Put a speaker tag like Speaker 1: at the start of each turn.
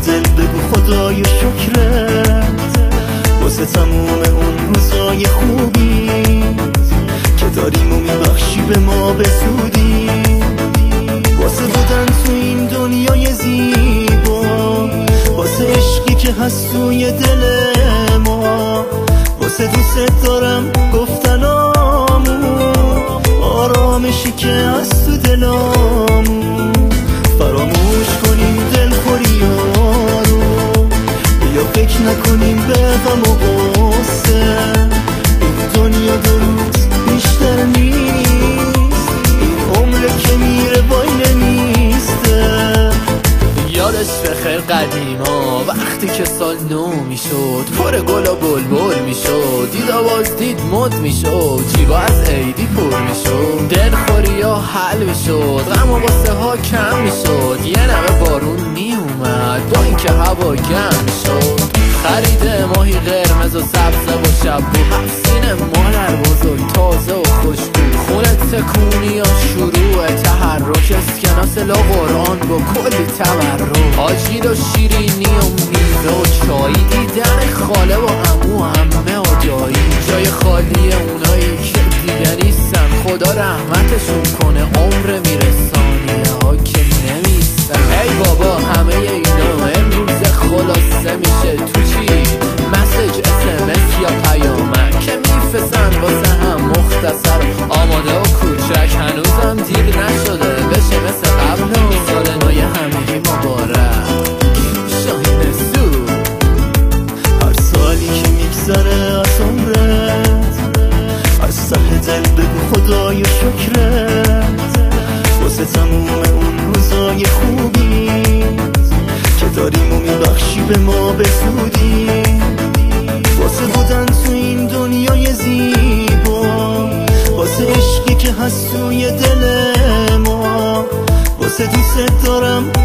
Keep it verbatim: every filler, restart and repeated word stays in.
Speaker 1: دل بگو خدای شکرت واسه تموم اون روزای خوبی که داریم و میبخشی به ما به زودی، واسه بودن تو این دنیای زیبا، واسه عشقی که هست توی دل ما، واسه دوست دارم گفتنامون، آرامشی که هست تو دلامون، فراموش کنیم دلخوری‌ها رو، یا فکر نکنیم به غم و غصه، این دنیا دو روز بیشتر نیست، این عمر که میره وای نمیسته.
Speaker 2: یادش بخیر قدیما وقتی که سال نو میشد، پر گل و بلبل میشد، دید آواز دید مد میشد، جیبا از عیدی پر میشد، دلخوری ها حل میشد، غم و غصه ها کم میشد، یه نمه بارون میومد با اینکه هوا گرم میشد، خرید ماهی قرمز و سبز و شب و حفظین مادر بزرگ تازه و خوشبو، خونه تکونی یا شروع تحرک، اسکناس لا قرآن با کلی تبرک، آجیل و شیرینی و میوه و چایی، دیدن خاله و عمو و عمه و دایی، جای خالی اونایی که دیگه نیستن، خدا رحمتشون کنه، عمر میرسانیه ها که نمیستن. ای بابا همه اینا امروز خلاصه میشه تو چی؟ مسیج اسمس یا پیامک که میفسن واسه هم مختصر، آماده و کوچک، هنوزم دیر نشده بشه مثل قبل، سال نوی همگی مبارک شاهین سو.
Speaker 1: هر سالی که میگذره از عمرت، از ته دل بگو خدای شکرت واسه تموم اون روزای خوبی که داریم و میبخشی به ما به زودی، واسه بودن تو این دنیای زیبا، واسه عشقی که هست توی دل ما، واسه دوست دارم